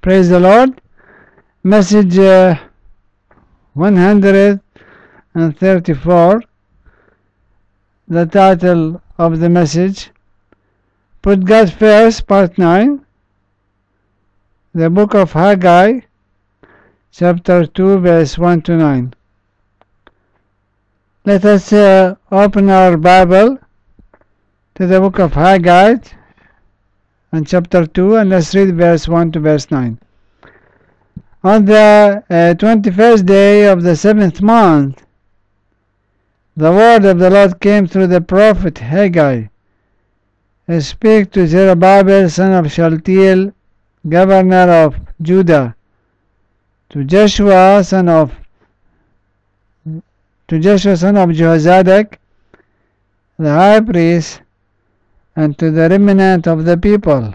Praise the Lord. Message 134. The title of the message, Put God First, Part 9. The book of Haggai, chapter 2, verse 1 to 9. Let us open our Bible to the book of Haggai and chapter 2, and let's read verse 1 to verse 9. On the 21st day of the 7th month, the word of the Lord came through the prophet Haggai. Speak to Zerubbabel son of Shealtiel, governor of Judah, to Joshua son of Jehozadak, the high priest, and to the remnant of the people.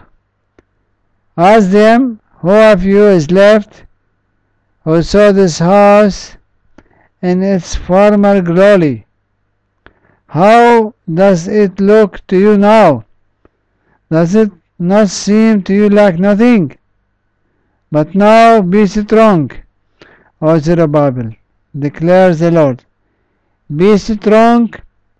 Ask them, who of you is left, who saw this house in its former glory? How does it look to you now? Does it not seem to you like nothing? But now be strong, O Zerubbabel, declares the Lord. Be strong,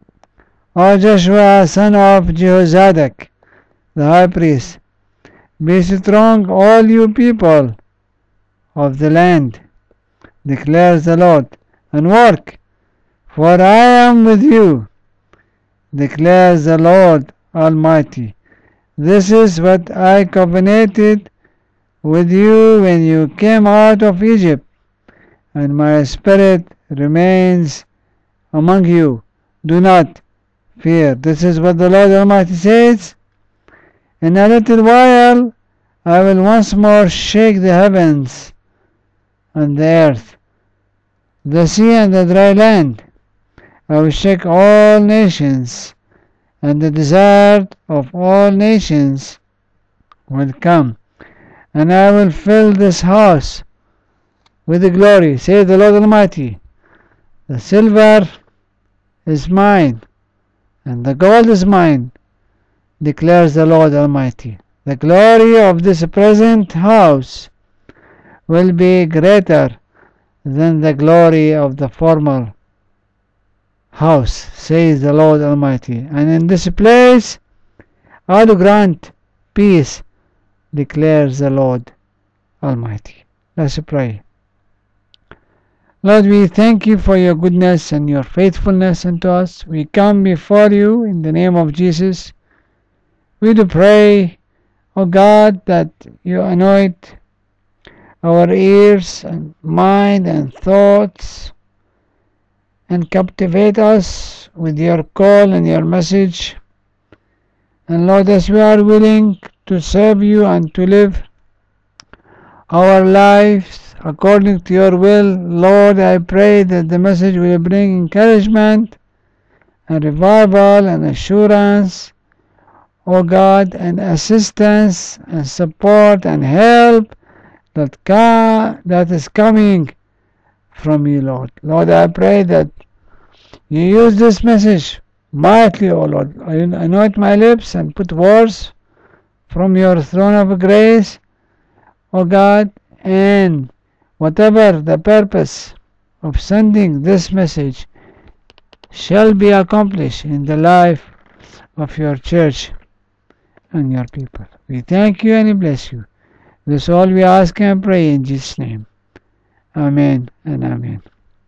O Joshua son of Jehozadak, the high priest. Be strong, all you people of the land, declares the Lord, and work, for I am with you, declares the Lord Almighty. This is what I covenanted with you when you came out of Egypt, and my spirit remains among you. Do not fear. This is what the Lord Almighty says. In a little while I will once more shake the heavens and the earth, the sea and the dry land. I will shake all nations, and the desert of all nations will come, and I will fill this house with the glory, says the Lord Almighty. The silver is mine, and the gold is mine, declares the Lord Almighty. The glory of this present house will be greater than the glory of the former house, says the Lord Almighty. And in this place I will grant peace, declares the Lord Almighty. Let's pray. Lord, we thank you for your goodness and your faithfulness unto us. We come before you in the name of Jesus. We do pray, O God, that you anoint our ears and mind and thoughts, and captivate us with your call and your message. And Lord, as we are willing to serve you and to live our lives according to your will, Lord, I pray that the message will bring encouragement and revival and assurance, O God, and assistance and support and help that is coming from you, Lord. Lord, I pray that you use this message mightily, O Lord. Anoint my lips and put words from your throne of grace, O God, and whatever the purpose of sending this message shall be accomplished in the life of your church and your people. We thank you and we bless you. This all we ask and pray in Jesus' name. Amen and amen.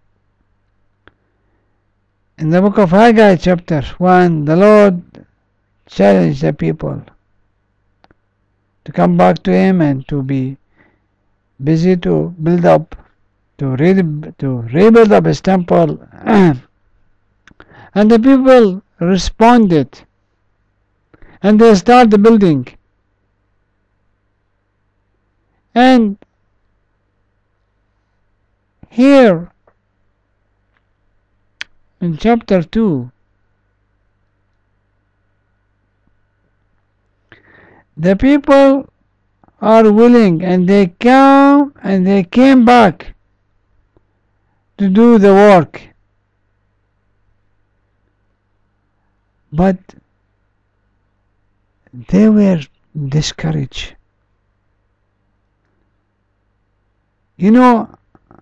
In the book of Haggai, chapter 1, the Lord challenged the people to come back to him and to be busy to build up, to rebuild up his temple. And the people responded, and they started the building. And here in chapter 2, the people are willing, and they came back to do the work. But they were discouraged. You know,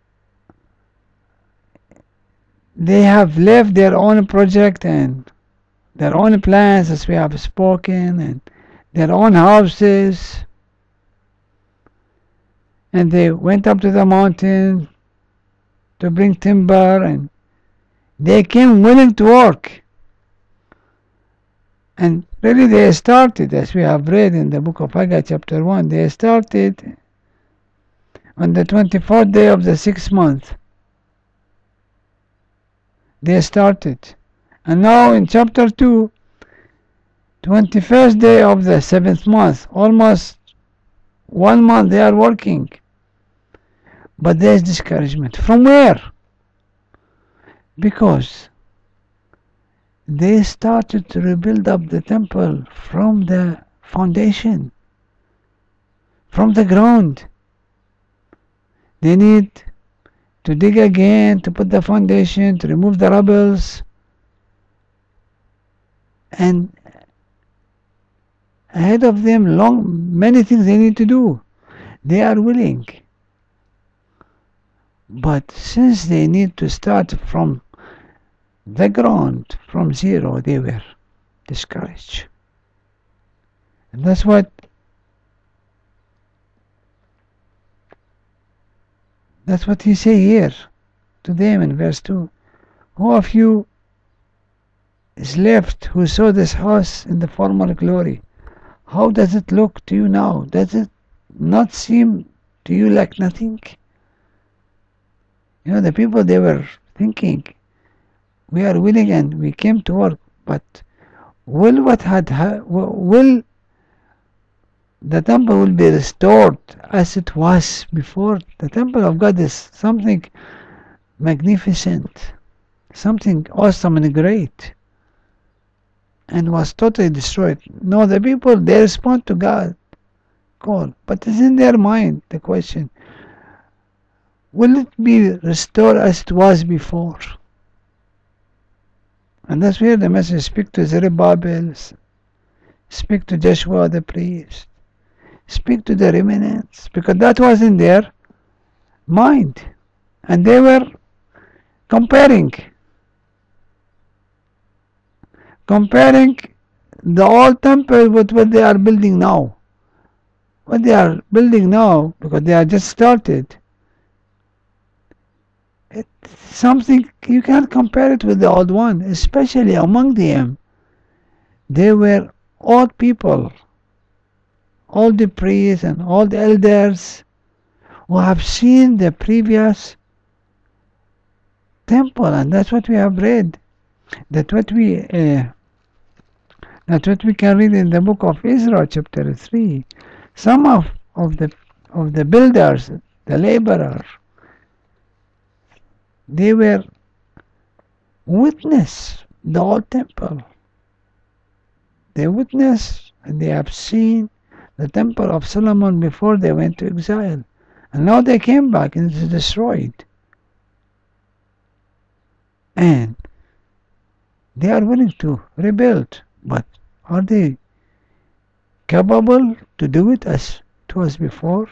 they have left their own project and their own plans, as we have spoken, and their own houses, and they went up to the mountain to bring timber, and they came willing to work. And really they started, as we have read in the book of Haggai chapter 1, they started on the 24th day of the 6th month. They started. And now in chapter 2, 21st day of the 7th month, almost 1 month they are working. But there is discouragement. From where? Because they started to rebuild up the temple from the foundation, from the ground. They need to dig again, to put the foundation, to remove the rubbles, and ahead of them many things they need to do. They are willing, but since they need to start from the ground, from zero, they were discouraged. And that's what he say here to them in verse 2. Who of you is left who saw this house in the former glory? How does it look to you now? Does it not seem to you like nothing? You know, the people, they were thinking, we are willing and we came to work, but will the temple will be restored as it was before? The temple of God is something magnificent, something awesome and great, and was totally destroyed. No, the people, they respond to God call, but it's in their mind the question, will it be restored as it was before? And that's where the message speak to Zerubbabel, speak to Joshua the priest, speak to the remnants, because that was in their mind. And they were comparing the old temple with what they are building now. What they are building now, because they are just started, it's something you can't compare it with the old one, especially among them. They were old people, all the priests and all the elders who have seen the previous temple, and that's what we have read. That's what we can read in the book of Ezra, chapter 3. Some of the builders, the laborers, they were witness the old temple. They witnessed and they have seen the temple of Solomon before they went to exile. And now they came back and it's destroyed. And they are willing to rebuild. But are they capable to do it as it was before?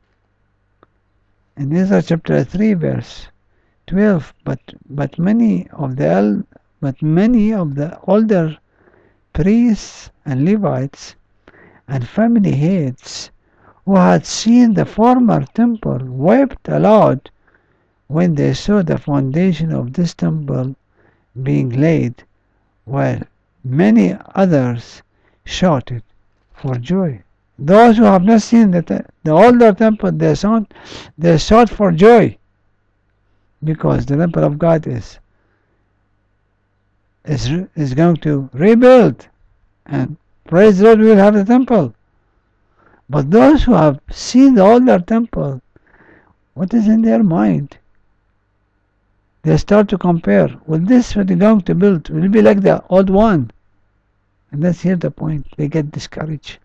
In Ezra chapter 3 verse 12, but many of the older priests and Levites and family heads who had seen the former temple wept aloud when they saw the foundation of this temple being laid, while many others shouted for joy. Those who have not seen the older temple, they shout for joy, because the temple of God is going to rebuild, and praise the Lord, we will have the temple. But those who have seen the older temple, what is in their mind? They start to compare. Will this what they're going to build will it be like the old one? And that's here the point. They get discouraged.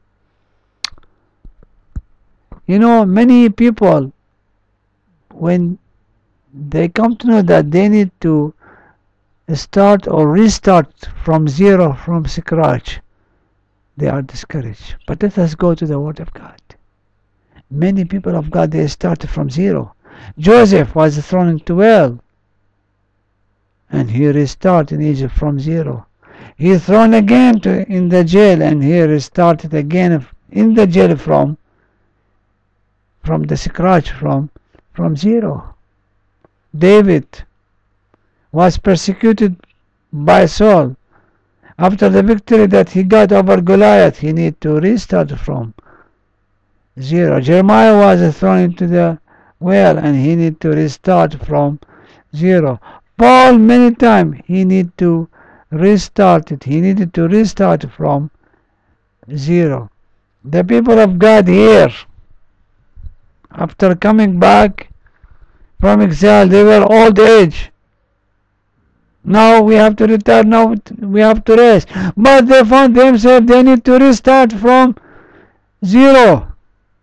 You know, many people, when they come to know that they need to start or restart from zero, from scratch, they are discouraged. But let us go to the Word of God. Many people of God, they started from zero. Joseph was thrown into well, and he restarted in Egypt from zero. He thrown again in the jail, and he restarted again in the jail from the scratch, from zero. David was persecuted by Saul. After the victory that he got over Goliath, he need to restart from zero. Jeremiah was thrown into the well, and he need to restart from zero. Paul, many times, he need to restart it. He needed to restart from zero. The people of God here, after coming back from exile, they were old age. Now we have to return, now we have to rest. But they found themselves, they need to restart from zero.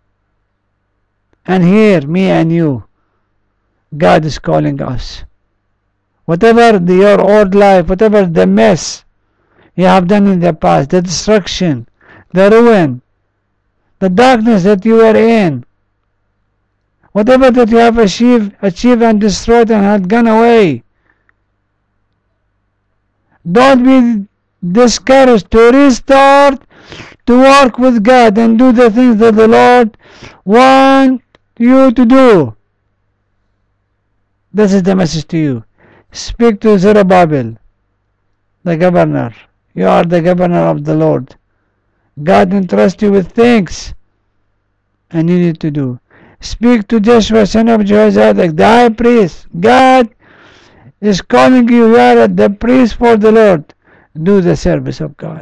And here, me and you, God is calling us. Whatever your old life, whatever the mess you have done in the past, the destruction, the ruin, the darkness that you were in, whatever that you have achieved and destroyed and had gone away, don't be discouraged to restart, to work with God and do the things that the Lord wants you to do. This is the message to you. Speak to Zerubbabel, the governor. You are the governor of the Lord. God entrusts you with things, and you need to do. Speak to Joshua, son of Jehozadak, the high priest. God is calling you. You are the priest for the Lord. Do the service of God.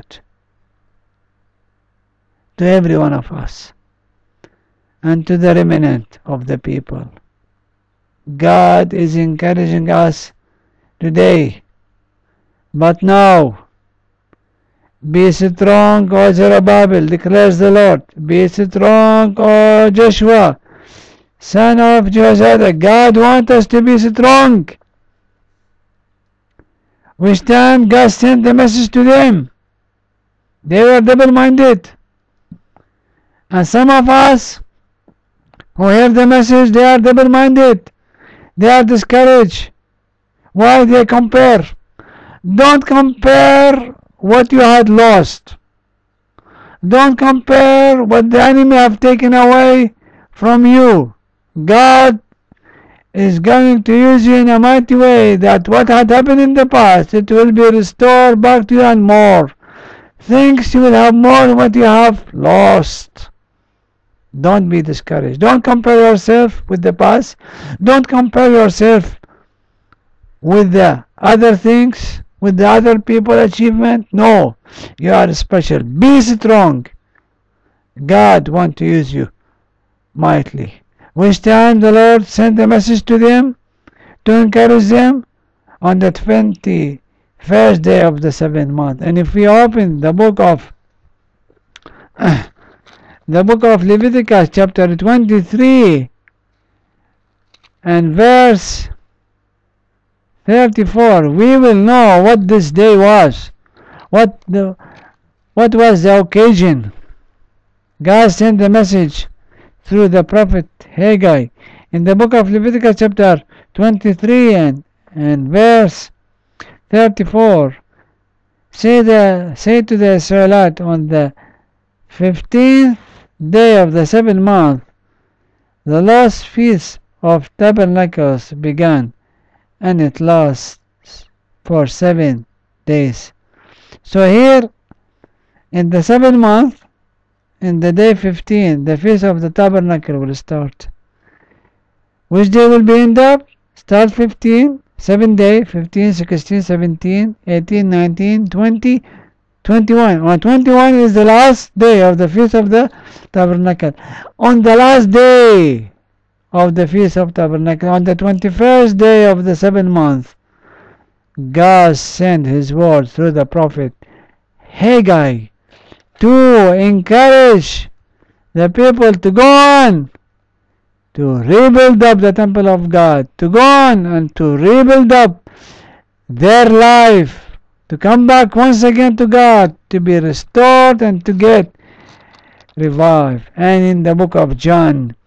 To every one of us, and to the remnant of the people. God is encouraging us today. But now, be strong, O Zerubbabel, declares the Lord. Be strong, O Joshua, son of Jehozadak. God wants us to be strong. Which time God sent the message to them, they were double-minded. And some of us who hear the message, they are double-minded. They are discouraged. Why? They compare. Don't compare what you had lost. Don't compare what the enemy have taken away from you. God is going to use you in a mighty way, that what had happened in the past, it will be restored back to you and more. Things you will have more than what you have lost. Don't be discouraged. Don't compare yourself with the past. Don't compare yourself with the other things, with the other people's achievement. No, you are special. Be strong. God wants to use you mightily. Which time the Lord sent a message to them to encourage them on the 21st day of the 7th month. And if we open the book of Leviticus chapter 23 and verse 34, we will know what this day was. What was the occasion? God sent the message through the prophet Haggai. In the book of Leviticus chapter 23 and verse 34, say to the Israelites, on the 15th day of the 7th month, the last feast of tabernacles began, and it lasts for 7 days. So here, in the 7th month, in the day 15, the feast of the tabernacle will start. Which day will be end up? Start 15, 7 day, 15, 16, 17, 18, 19, 20, 21. On 21 is the last day of the feast of the tabernacle. On the last day of the feast of tabernacle, on the 21st day of the 7th month, God sent his word through the prophet Haggai to encourage the people to go on, to rebuild up the temple of God, to go on and to rebuild up their life, to come back once again to God, to be restored and to get revived. And in the book of John,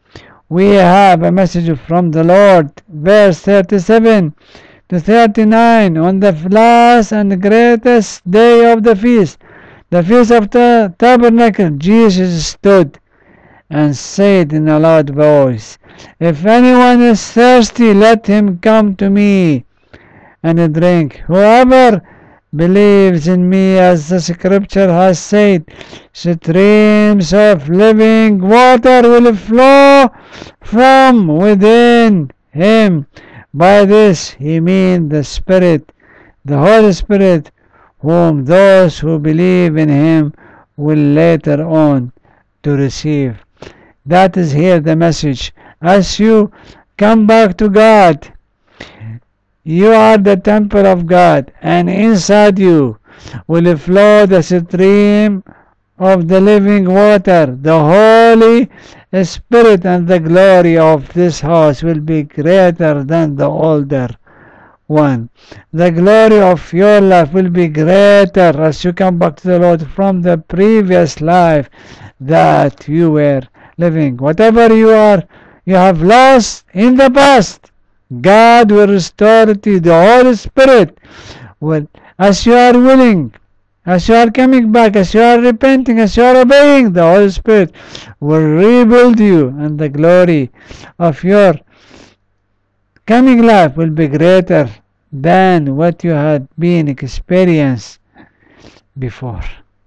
we have a message from the Lord. Verse 37 to 39. On the last and greatest day of the feast of the tabernacle, Jesus stood and said in a loud voice, "If anyone is thirsty, let him come to me and drink. Whoever believes in me, as the scripture has said, streams of living water will flow from within him." By this he means the Spirit, the Holy Spirit, whom those who believe in him will later on to receive. That is here the message. As you come back to God, you are the temple of God, and inside you will flow the stream of the living water. The Holy Spirit, and the glory of this house will be greater than the older one. The glory of your life will be greater as you come back to the Lord from the previous life that you were living. Whatever you have lost in the past, God will restore it to you. The Holy Spirit will, as you are willing, as you are coming back, as you are repenting, as you are obeying, the Holy Spirit will rebuild you, and the glory of your coming life will be greater than what you had been experienced before.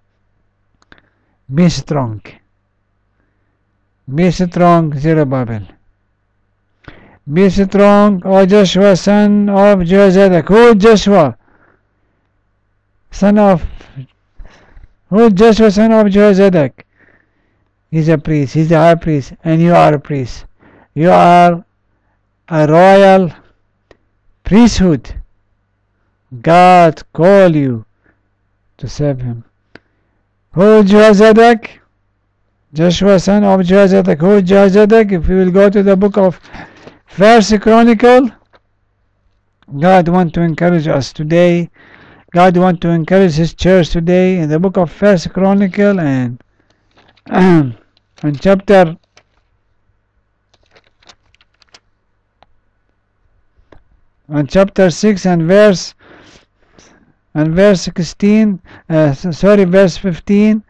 Be strong. Be strong, Zerubbabel. Be strong, O Joshua, son of Jozadak. Who is Joshua? Who is Joshua, son of Jozadak? He's a priest. He's a high priest, and you are a priest. You are a royal priesthood. God called you to serve him. Who is Jozadak? Joshua, son of Jozadak. Who is Jozadak? If you will go to the book of First Chronicle, God wants to encourage us today. God wants to encourage his church today in the book of First Chronicle and chapter 6 and verse 16, verse 15.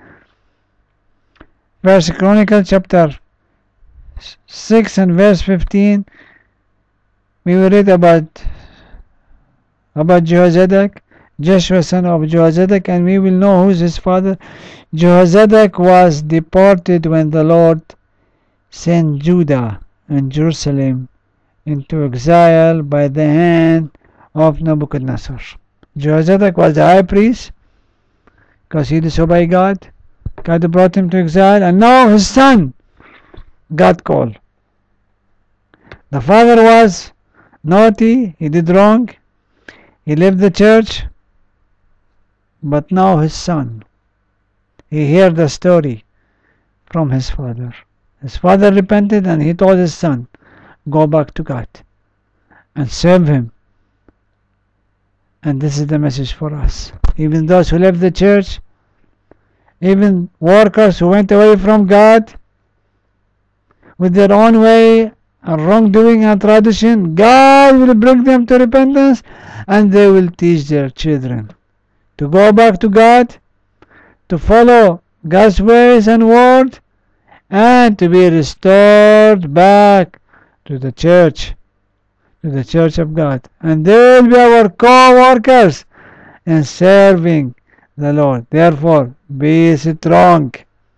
First Chronicle chapter 6 and verse 15. We will read about Jehozadak, Joshua son of Jehozadak, and we will know who is his father. Jehozadak was deported when the Lord sent Judah and Jerusalem into exile by the hand of Nebuchadnezzar. Jehozadak was the high priest because he disobeyed God. God brought him to exile, and now his son got called. The father was naughty, he did wrong, he left the church, but now his son, he heard the story from his father. His father repented, and he told his son, go back to God and serve him. And this is the message for us. Even those who left the church, even workers who went away from God with their own way and wrongdoing and tradition, God will bring them to repentance, and they will teach their children to go back to God, to follow God's ways and word, and to be restored back to the church of God. And they will be our co-workers in serving the Lord. Therefore, be strong,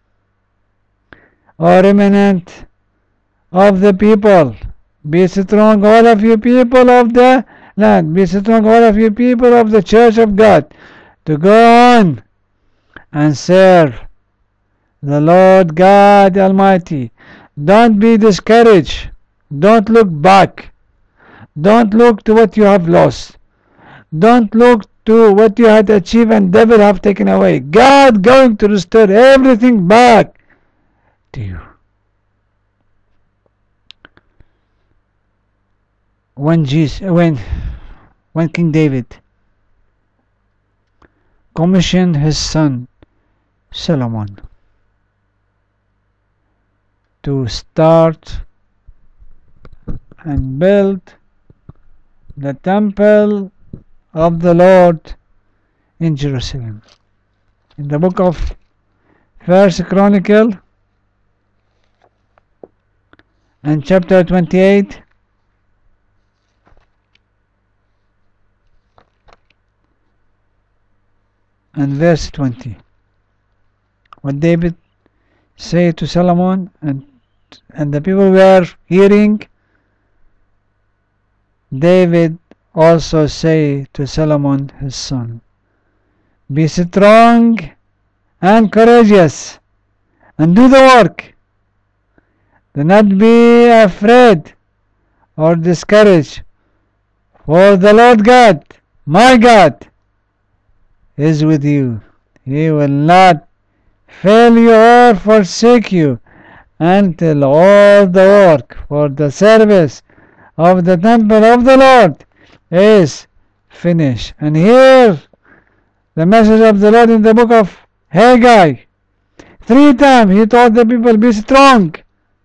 O remnant of the people. Be strong, all of you people of the land. Be strong, all of you people of the church of God, to go on and serve the Lord God Almighty. Don't be discouraged. Don't look back. Don't look to what you have lost. Don't look to what you had achieved and devil have taken away. God going to restore everything back to you. When King David commissioned his son Solomon to start and built the temple of the Lord in Jerusalem. In the book of First Chronicle and chapter 28 and verse 20, what David said to Solomon, and the people were hearing, David also say to Solomon his son, be strong and courageous and do the work. Do not be afraid or discouraged, for the Lord God, my God, is with you. He will not fail you or forsake you until all the work for the service of the temple of the Lord is finished. And here the message of the Lord in the book of Haggai. 3 times he told the people, be strong.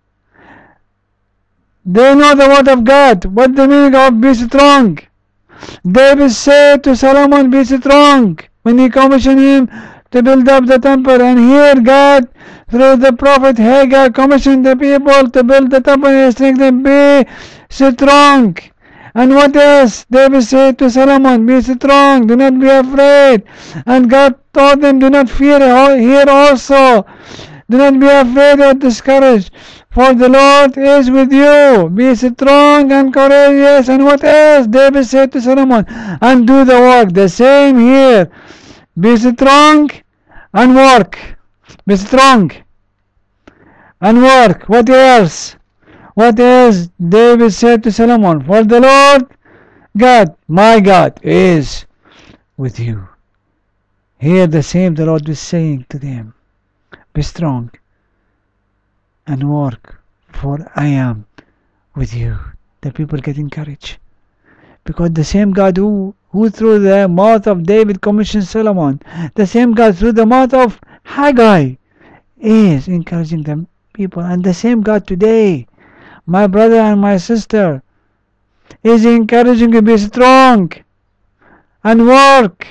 They know the word of God. What the meaning of be strong? David said to Solomon, be strong, when he commissioned him to build up the temple. And here God, through the prophet Haggai, commissioned the people to build the temple and strengthen, be strong. And what else? David said to Solomon, be strong, do not be afraid. And God told them, do not fear. Here also, do not be afraid or discouraged, for the Lord is with you. Be strong and courageous. And what else? David said to Solomon, and do the work. The same here. Be strong and work. Be strong and work. What else? What else? David said to Solomon, for the Lord God, my God, is with you. Here the same the Lord is saying to them, be strong and work, for I am with you. The people get encouraged, because the same God who through the mouth of David commissioned Solomon, the same God through the mouth of Haggai is encouraging the people. And the same God today, my brother and my sister, is encouraging you to be strong and work,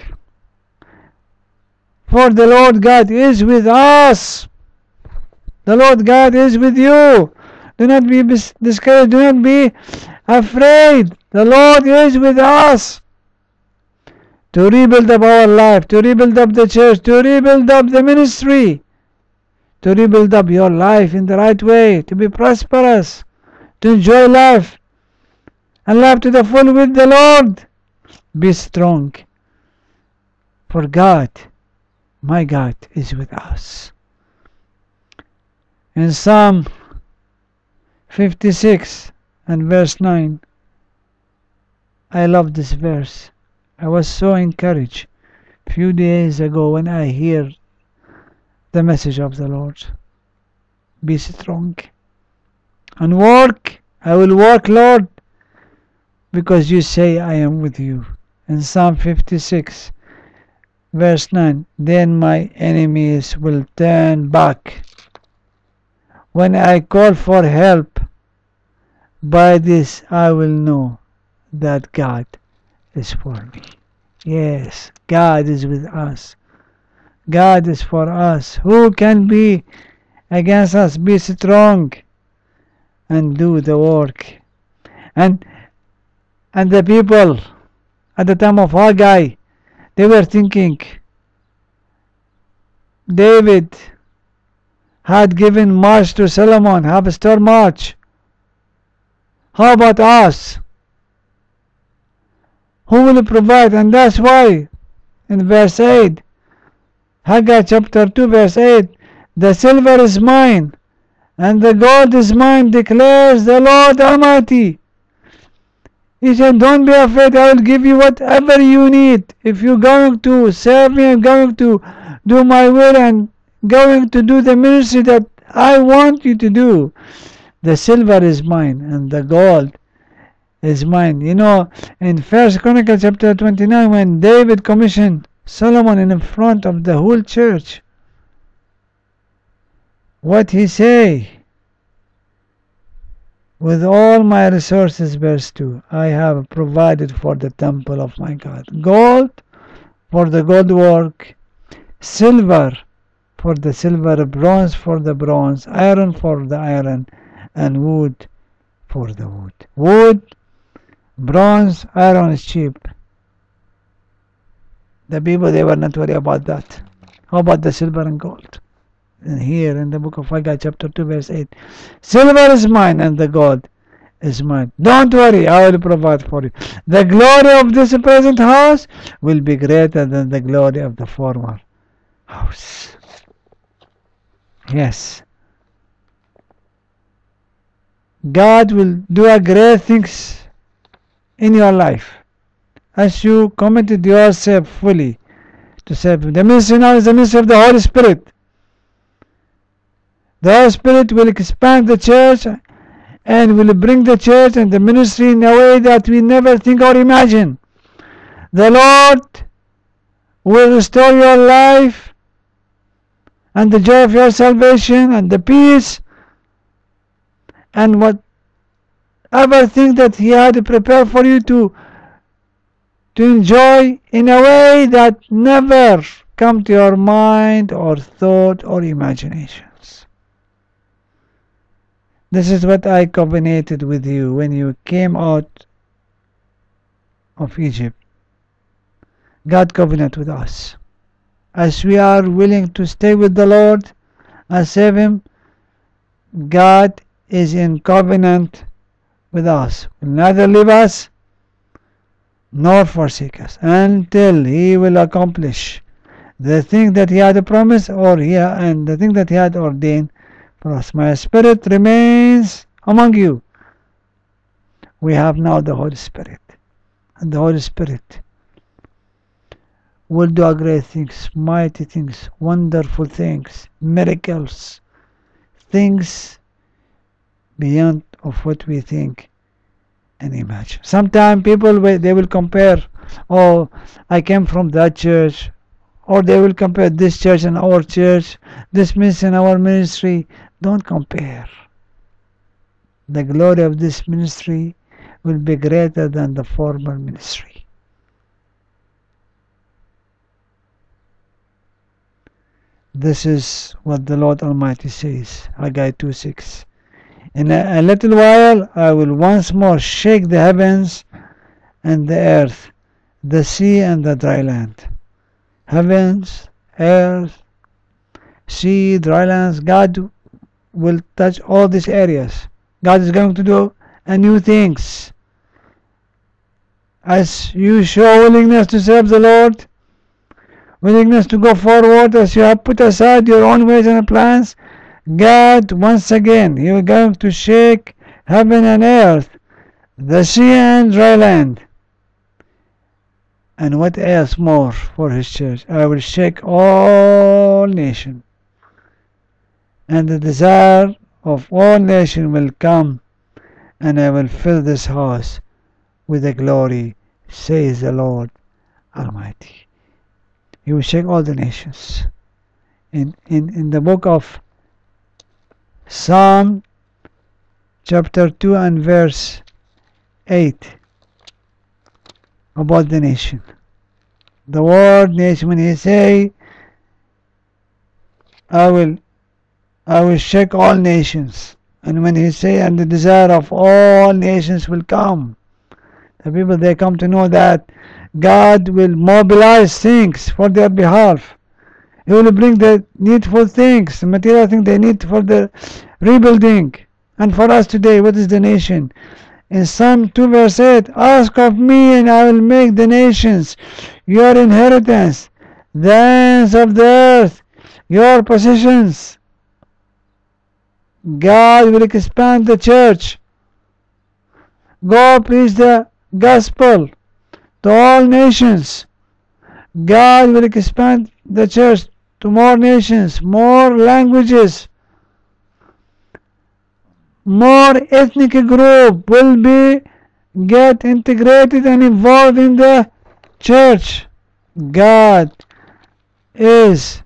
for the Lord God is with us. The Lord God is with you. Do not be discouraged. Do not be afraid. The Lord is with us to rebuild up our life, to rebuild up the church, to rebuild up the ministry, to rebuild up your life in the right way, to be prosperous, to enjoy life and life to the full with the Lord. Be strong, for God, my God, is with us. In Psalm 56 and verse 9, I love this verse. I was so encouraged a few days ago when I hear the message of the Lord. Be strong and work. I will work, Lord, because you say I am with you. In Psalm 56 verse 9, then my enemies will turn back when I call for help. By this I will know that God is for me. Yes, God is with us. God is for us. Who can be against us? Be strong and do the work. And the people at the time of Haggai, they were thinking, David had given march to Solomon, have a storm march. How about us? Who will provide? And that's why in verse 8, Haggai chapter 2 verse 8, the silver is mine and the gold is mine, declares the Lord Almighty. He said, don't be afraid, I will give you whatever you need. If you're going to serve me, I'm going to do my will and going to do the ministry that I want you to do. The silver is mine and the gold is mine. You know, in 1 Chronicles chapter 29, when David commissioned Solomon in front of the whole church, what he say? With all my resources, verse 2, I have provided for the temple of my God. Gold for the gold work, silver for the silver, bronze for the bronze, iron for the iron, and wood for the wood. Wood, bronze, iron is cheap. The people, they were not worried about that. How about the silver and gold? And here in the book of Haggai chapter 2 verse 8, silver is mine and the gold is mine. Don't worry, I will provide for you. The glory of this present house will be greater than the glory of the former house. Yes. God will do a great things in your life as you committed yourself fully to serve Him. The ministry now is the ministry of the Holy Spirit. The Holy Spirit will expand the church and will bring the church and the ministry in a way that we never think or imagine. The Lord will restore your life and the joy of your salvation and the peace and whatever thing that He had prepared for you to enjoy in a way that never come to your mind or thought or imaginations. This is what I covenanted with you when you came out of Egypt. God covenanted with us. As we are willing to stay with the Lord and serve Him, God is in covenant with us. He will neither leave us nor forsake us until He will accomplish the thing that He had promised and the thing that He had ordained for us. My Spirit remains among you. We have now the Holy Spirit, and the Holy Spirit will do great things, mighty things, wonderful things, miracles, things beyond of what we think and imagine. Sometimes people, they will compare, oh, I came from that church, or they will compare this church and our church, this ministry and our ministry. Don't compare. The glory of this ministry will be greater than the former ministry. This is what the Lord Almighty says, Haggai 2:6. In a little while I will once more shake the heavens and the earth, the sea and the dry land. Heavens, earth, sea, dry lands, God will touch all these areas. God is going to do a new things. As you show willingness to serve the Lord, willingness to go forward, as you have put aside your own ways and plans, God once again, He is going to shake heaven and earth, the sea and dry land. And what else more for His church? I will shake all nations, and the desire of all nations will come, and I will fill this house with the glory, says the Lord Almighty. He will shake all the nations. In the book of Psalm chapter 2 and verse 8, about the nation. The word nation, when He say, I will shake all nations. And when He say, and the desire of all nations will come. The people, they come to know that God will mobilize things for their behalf. He will bring the needful things, the material things they need for the rebuilding. And for us today, what is the nation? In Psalm 2 verse 8, ask of me and I will make the nations your inheritance, the ends of the earth your possessions. God will expand the church. Go preach the gospel to all nations. God will expand the church to more nations, more languages. More ethnic group will get integrated and involved in the church. God is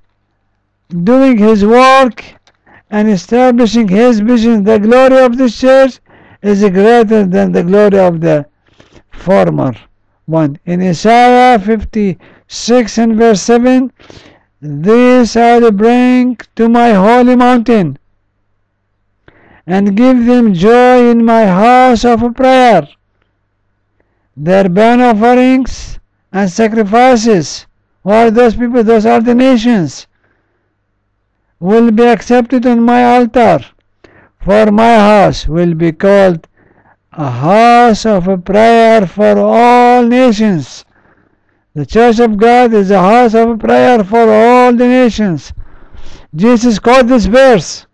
doing His work and establishing His vision. The glory of this church is greater than the glory of the former one. In Isaiah 56 and verse 7, this I will bring to my holy mountain, and give them joy in my house of prayer. Their burnt offerings and sacrifices, who are those people? Those are the nations, will be accepted on my altar, for my house will be called a house of prayer for all nations. The church of God is a house of prayer for all the nations. Jesus quoted this verse.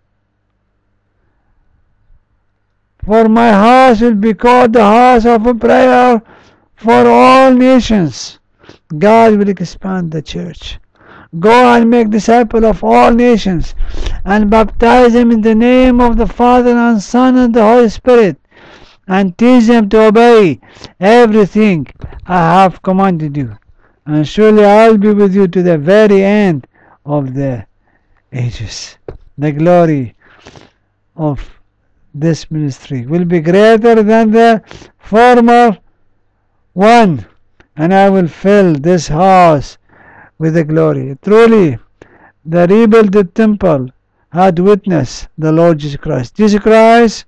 For my house will be called the house of prayer for all nations. God will expand the church. Go and make disciples of all nations, and baptize them in the name of the Father and Son and the Holy Spirit, and teach them to obey everything I have commanded you. And surely I will be with you to the very end of the ages. The glory of this ministry will be greater than the former one, and I will fill this house with the glory. Truly, the rebuilt temple had witnessed the Lord Jesus Christ. Jesus Christ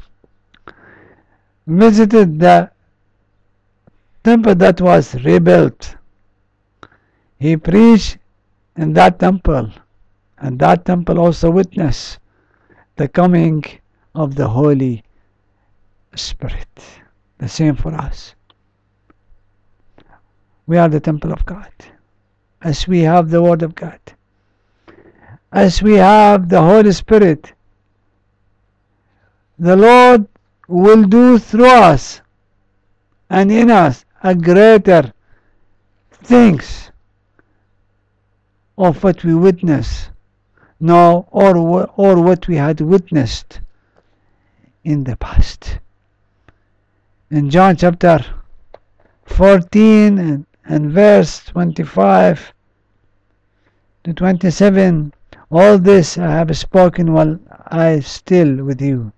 visited the temple that was rebuilt. He preached in that temple, and that temple also witnessed the coming of the Holy Spirit. The same for us. We are the temple of God. As we have the Word of God, as we have the Holy Spirit, the Lord will do through us and in us a greater things of what we witness now, or what we had witnessed in the past. In John chapter 14 and verse 25 to 27, all this I have spoken while I still with you.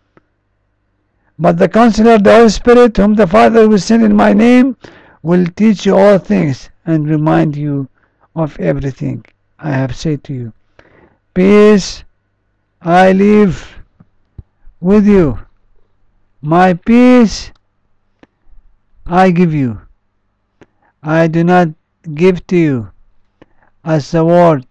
But the Counselor, the Holy Spirit, whom the Father will send in my name, will teach you all things and remind you of everything I have said to you. Peace I leave with you. My peace I give you. I do not give to you as the world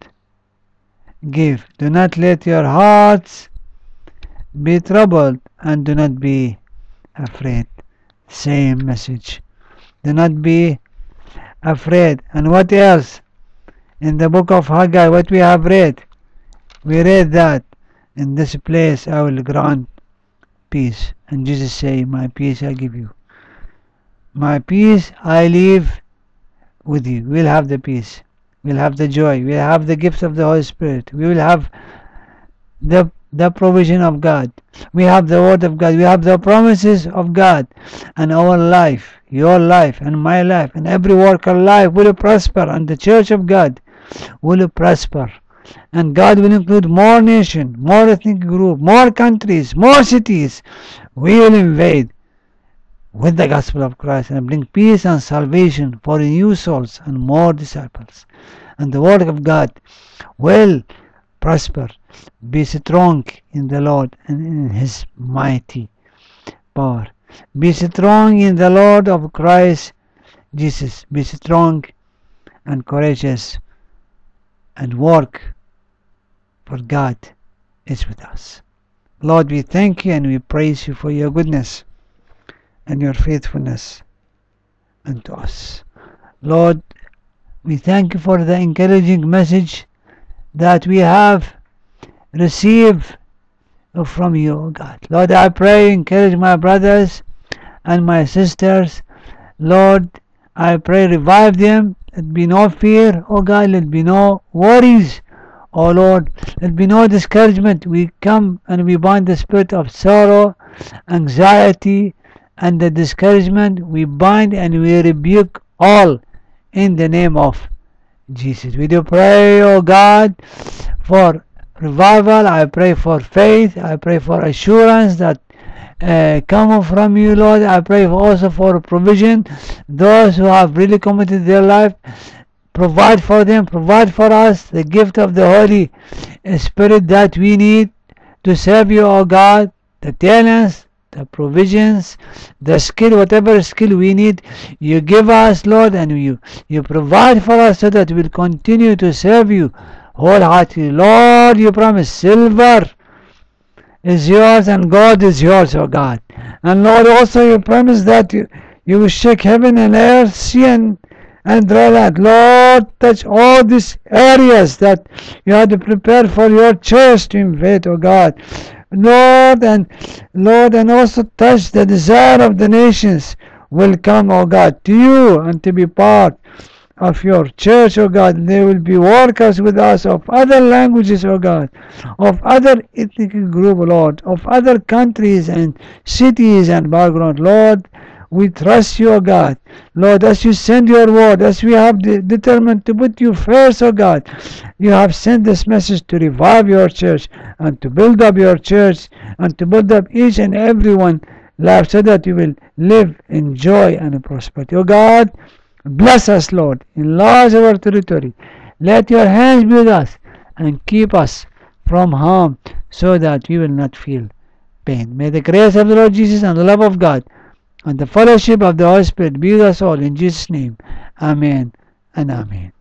give. Do not let your hearts be troubled, and do not be afraid. Same message. Do not be afraid. And what else? In the book of Haggai, what we have read? We read that in this place I will grant peace. And Jesus say, my peace I give you. My peace I leave with you. We'll have the peace. We'll have the joy. We'll have the gifts of the Holy Spirit. We will have the provision of God. We have the Word of God. We have the promises of God. And our life, your life and my life and every worker life will prosper, and the church of God will prosper. And God will include more nations, more ethnic groups, more countries, more cities. We will invade with the gospel of Christ and bring peace and salvation for new souls and more disciples. And the word of God will prosper. Be strong in the Lord and in His mighty power. Be strong in the Lord of Christ Jesus. Be strong and courageous and work, for God is with us. Lord, we thank you and we praise you for your goodness and your faithfulness unto us. Lord, we thank you for the encouraging message that we have received from you, O God. Lord, I pray, encourage my brothers and my sisters. Lord, I pray, revive them. Let be no fear, O God. Let be no worries, O Lord. Let be no discouragement. We come and we bind the spirit of sorrow, anxiety, and the discouragement. We bind and we rebuke all in the name of Jesus. We do pray, O God, for revival. I pray for faith. I pray for assurance that come from you, Lord. I pray also for provision. Those who have really committed their life, provide for them, provide for us the gift of the Holy Spirit that we need to serve you, O God, the talents, the provisions, the skill, whatever skill we need, you give us, Lord, and you provide for us so that we'll continue to serve you wholeheartedly. Lord, you promise silver is yours and gold is yours, O God. And Lord, also you promise that you will shake heaven and earth, sea and dry land. Lord, touch all these areas that you had prepared for your church to invade, O God. Lord, and also touch the desire of the nations will come, O God, to you and to be part of your church, O God. They will be workers with us of other languages, O God, of other ethnic group, Lord, of other countries and cities and background. Lord, we trust you, O God. Lord, as you send your word, as we have determined to put you first, O God, you have sent this message to revive your church and to build up your church and to build up each and every one life so that you will live in joy and prosperity. O God, bless us, Lord. Enlarge our territory. Let your hands be with us and keep us from harm so that we will not feel pain. May the grace of the Lord Jesus and the love of God and the fellowship of the Holy Spirit be with us all in Jesus' name. Amen and amen.